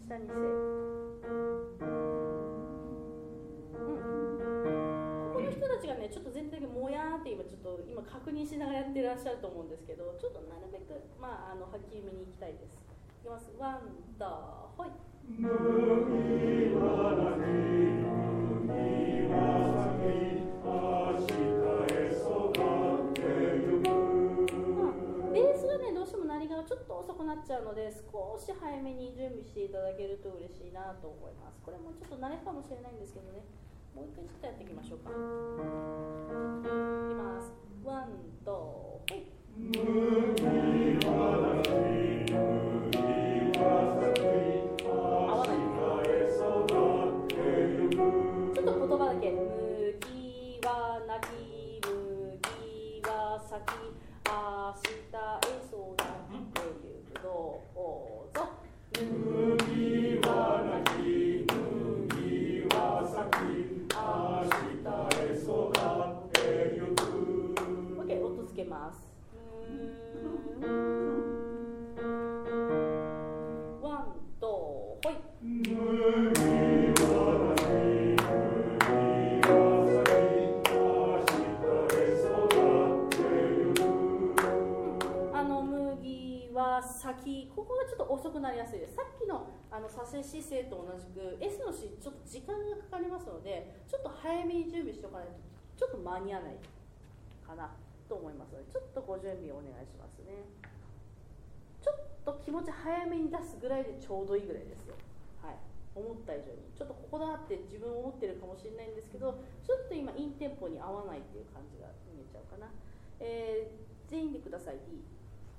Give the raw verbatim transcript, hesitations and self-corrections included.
下にせ、うん、この人たちがねちょっと全体的にもやーって今ちょっと今確認しながらやってらっしゃると思うんですけど、ちょっとなるべくまああのはっきりめにいきたいです。いきます。ワンダーホイ。麦はなき、麦は咲き、明日へ育ってゆく。ベースがねどうしても鳴りがちょっと遅くなっちゃうので、少し早めに準備していただけると嬉しいなと思います。これもちょっと慣れかもしれないんですけどね、もう一回ちょっとやっていきましょうか。いきます。ワンとほい。麦はなき、麦は咲き、合わないちょっと言葉だけ。麦はなき、麦は咲き、明日へ育ってゆく。どうぞ。麦はなき、麦は咲き、明日へ育ってゆく。 OK、 音つけます。ワンとほい。麦はなき、先、ここがちょっと遅くなりやすいです。さっきのあの左勢姿勢と同じく S の C ちょっと時間がかかりますので、ちょっと早めに準備しておかないとちょっと間に合わないかなと思いますので、ちょっとご準備をお願いしますね。ちょっと気持ち早めに出すぐらいでちょうどいいぐらいですよ。はい、思った以上にちょっとここだって自分思ってるかもしれないんですけど、ちょっと今インテンポに合わないっていう感じが見えちゃうかな。えー、全員でください。 D